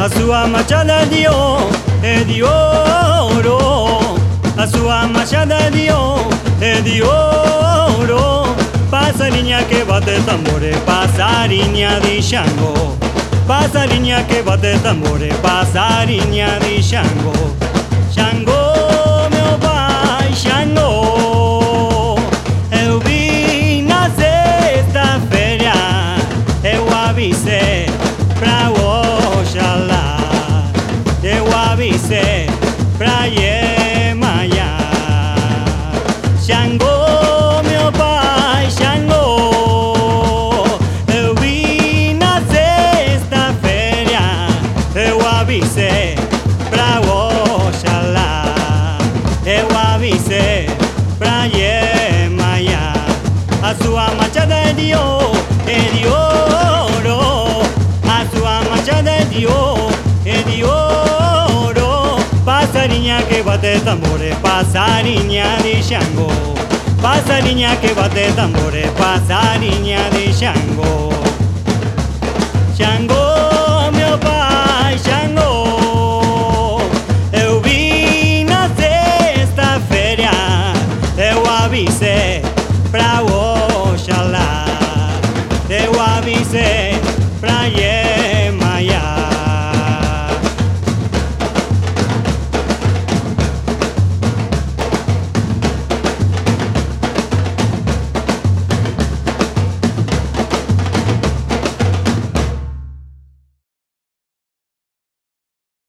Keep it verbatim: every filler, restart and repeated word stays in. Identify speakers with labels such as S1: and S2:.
S1: a sua machada de ouro é de ouro, a sua machada de ouro é de ouro. Passarinha que bate tambores, passarinha de Xangô. Passarinha que bate tambores, passarinha de Xangô. Xangô, meu pai, Xangô. Eu vi na sexta-feira, eu avisei pra Oxalá, eu avisei pra Iemanjá. Xangô, meu pai, Xangô. Eu vi na sexta-feira, eu avisei pra Oxalá, eu avisei pra Iemanjá. A sua machada é de ouro, é de ouro, a sua machada é de ouro, é de ouro. Passarinha que bate tambores, passarinha de Xangô. Passarinha que bate tambores, passarinha de Xangô. Xangô.